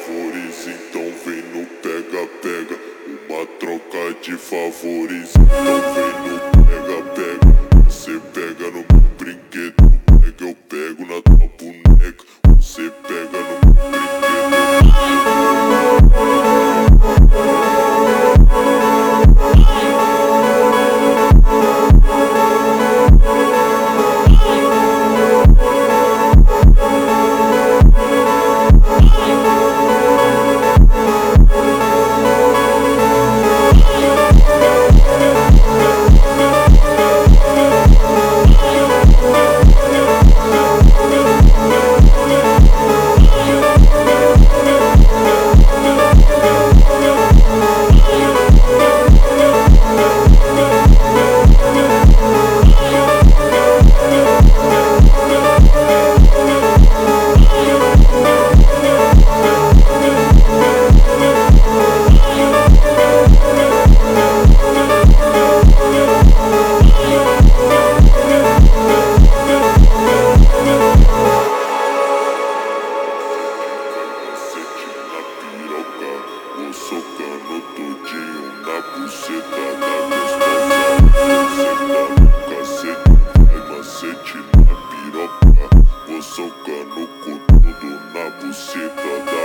favores, então vem no pega-pega. Uma troca de favores, então vem no pega-pega. Você pega no meu brinquedo, pega, eu pego na tua boneca. Você pega no meu brinquedo. Vou socando todinho na buceta da gostosa. Você tá no cacete, vai macete na piroca. Vou socando com tudo na buceta da